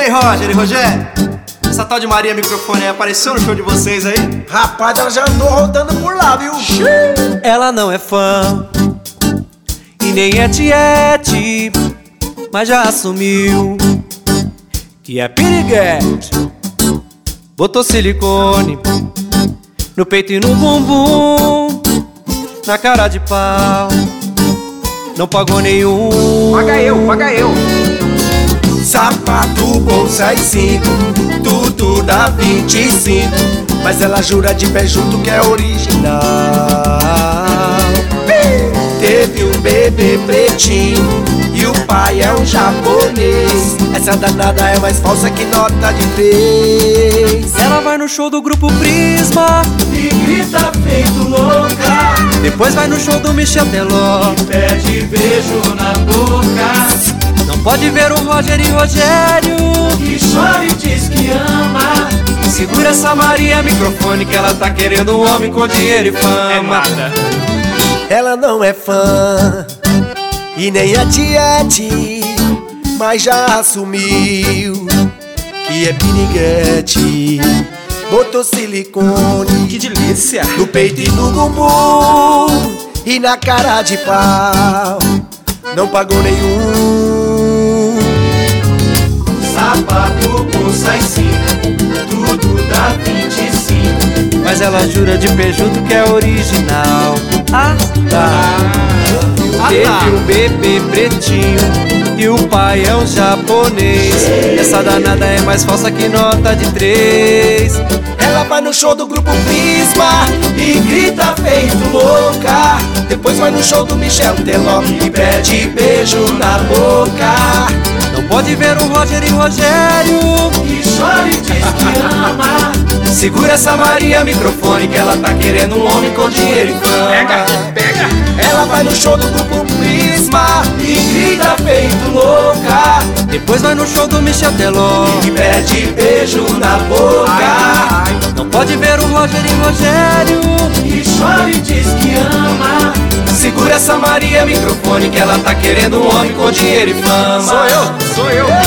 aí, Roger e Rogério? Essa tal de Maria Microfone aí apareceu no show de vocês aí? Rapaz, ela já andou rodando por lá, viu? Ela não é fã e nem é tiete, mas já assumiu que é piriguete. Botou silicone no peito e no bumbum, na cara de pau, não pagou nenhum. Paga eu. Sapato, bolsa e cinto, tudo dá 25. Mas ela jura de pé junto que é original. Teve um bebê pretinho e o pai é um japonês. Essa danada é mais falsa que nota de 3. Ela vai no show do Grupo Prisma E grita feito louca, depois vai no show do Michel Teló, pede beijo na boca. não pode ver o Roger e Rogério, Que chora e diz que ama. segura essa Maria Microfone que ela tá querendo um homem com dinheiro e fama. Ela não é fã e nem é tiete, mas já assumiu que é piriguete. Botou silicone, Que delícia! no peito e no bumbum e na cara de pau, não pagou nenhum. Sapato, bolsa e cinto, tudo dá 25. Mas ela jura de pé junto que é original. Ah, tá. Teve um bebê pretinho e o pai é um japonês. Essa danada é mais falsa que nota de 3. Ela vai no show do Grupo Prisma e grita feito louca. Depois vai no show do Michel Teló e pede beijo na boca. Não pode ver o Roger e Rogério, E chora e diz que ama. segura essa Maria Microfone que ela tá querendo um homem com dinheiro e fama. Pega! Ela vai no show do Grupo Prisma e grita feito louca. Depois vai no show do Michel Teló, E pede beijo na boca. não pode ver o Roger e Rogério, E chora e diz que ama. segura essa Maria Microfone que ela tá querendo um homem com dinheiro e fama. Sou eu!